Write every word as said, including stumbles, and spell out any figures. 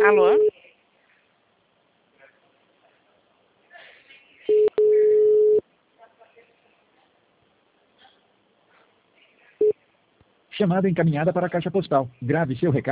Alô? Chamada encaminhada para a caixa postal. Grave seu recado.